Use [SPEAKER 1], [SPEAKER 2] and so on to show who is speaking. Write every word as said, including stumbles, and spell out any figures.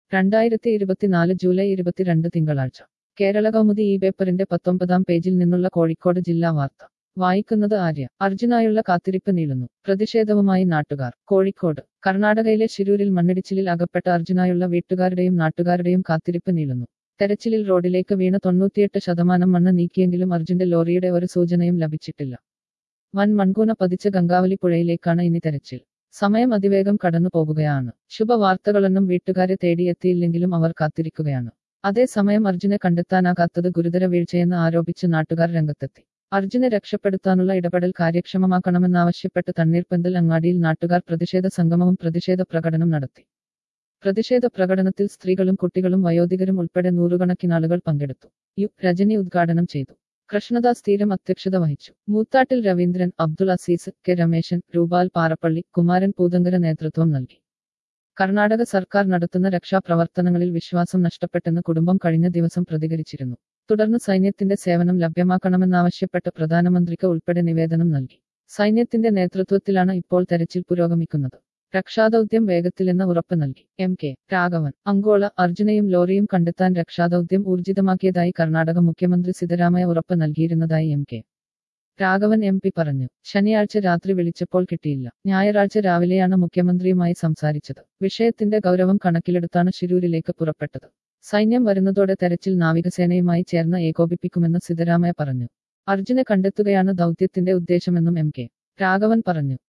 [SPEAKER 1] രണ്ടായിരത്തി ഇരുപത്തിനാല് ജൂലൈ ഇരുപത്തിരണ്ട് തിങ്കളാഴ്ച കേരള കൗമുദി ഈ പേപ്പറിന്റെ പത്തൊമ്പതാം പേജിൽ നിന്നുള്ള കോഴിക്കോട് ജില്ലാ വാർത്ത വായിക്കുന്നത് ആര്യ. അർജുനായുള്ള കാത്തിരിപ്പ് നീളുന്നു. പ്രതിഷേധവുമായി നാട്ടുകാർ. കോഴിക്കോട്. കർണാടകയിലെ ശിരൂരിൽ മണ്ണിടിച്ചിലിൽ അകപ്പെട്ട അർജുനായുള്ള വീട്ടുകാരുടെയും നാട്ടുകാരുടെയും കാത്തിരിപ്പ് നീളുന്നു. തെരച്ചിലിൽ റോഡിലേക്ക് വീണ തൊണ്ണൂറ്റിയെട്ട് ശതമാനം മണ്ണ് നീക്കിയെങ്കിലും അർജുന്റെ ലോറിയുടെ ഒരു സൂചനയും ലഭിച്ചിട്ടില്ല. വൻ മൺകൂന പതിച്ച ഗംഗാവലി പുഴയിലേക്കാണ് ഇനി തെരച്ചിൽ. സമയം അതിവേഗം കടന്നു പോകുകയാണ്. ശുഭവാർത്തകളൊന്നും വീട്ടുകാരെ തേടിയെത്തിയില്ലെങ്കിലും അവർ കാത്തിരിക്കുകയാണ്. അതേസമയം അർജുനെ കണ്ടെത്താനാകാത്തത് ഗുരുതര വീഴ്ചയെന്ന് ആരോപിച്ച് നാട്ടുകാർ രംഗത്തെത്തി. അർജുനെ രക്ഷപ്പെടുത്താനുള്ള ഇടപെടൽ കാര്യക്ഷമമാക്കണമെന്നാവശ്യപ്പെട്ട് തണ്ണീർപ്പന്തൽ അങ്ങാടിയിൽ നാട്ടുകാർ പ്രതിഷേധ സംഗമവും പ്രതിഷേധ പ്രകടനം നടത്തി. പ്രതിഷേധ പ്രകടനത്തിൽ സ്ത്രീകളും കുട്ടികളും വയോധികരും ഉൾപ്പെടെ നൂറുകണക്കിനാളുകൾ പങ്കെടുത്തു. യു രജനി ഉദ്ഘാടനം ചെയ്തു. കൃഷ്ണദാസ് തീരം അധ്യക്ഷത വഹിച്ചു. മൂത്താട്ടിൽ രവീന്ദ്രൻ, അബ്ദുൾ അസീസ്, കെ രമേശൻ, രൂപാൽ പാറപ്പള്ളി, കുമാരൻ പൂതങ്കര നേതൃത്വം നൽകി. കർണാടക സർക്കാർ നടത്തുന്ന രക്ഷാപ്രവർത്തനങ്ങളിൽ വിശ്വാസം നഷ്ടപ്പെട്ടെന്ന് കുടുംബം കഴിഞ്ഞ ദിവസം പ്രതികരിച്ചിരുന്നു. തുടർന്ന് സൈന്യത്തിന്റെ സേവനം ലഭ്യമാക്കണമെന്നാവശ്യപ്പെട്ട് പ്രധാനമന്ത്രിക്ക് ഉൾപ്പെടെ നിവേദനം നൽകി. സൈന്യത്തിന്റെ നേതൃത്വത്തിലാണ് ഇപ്പോൾ തെരച്ചിൽ പുരോഗമിക്കുന്നത്. രക്ഷാദൗത്യം വേഗത്തിലെന്ന ഉറപ്പ് നൽകി. M K Raghavan. അങ്കോള. അർജുനെയും ലോറിയും കണ്ടെത്താൻ രക്ഷാദൗത്യം ഊർജിതമാക്കിയതായി കർണാടക മുഖ്യമന്ത്രി സിദ്ധരാമയ്യ ഉറപ്പ് നൽകിയിരുന്നതായി M K Raghavan M P പറഞ്ഞു. ശനിയാഴ്ച രാത്രി വിളിച്ചപ്പോൾ കിട്ടിയില്ല. ഞായറാഴ്ച രാവിലെയാണ് മുഖ്യമന്ത്രിയുമായി സംസാരിച്ചത്. വിഷയത്തിന്റെ ഗൗരവം കണക്കിലെടുത്താണ് ശിരൂരിലേക്ക് പുറപ്പെട്ടത്. സൈന്യം വരുന്നതോടെ തെരച്ചിൽ നാവികസേനയുമായി ചേർന്ന് ഏകോപിപ്പിക്കുമെന്ന് സിദ്ധരാമയ്യ പറഞ്ഞു. അർജുനെ കണ്ടെത്തുകയാണ് ദൗത്യത്തിന്റെ ഉദ്ദേശമെന്നും എം കെ രാഘവൻ പറഞ്ഞു.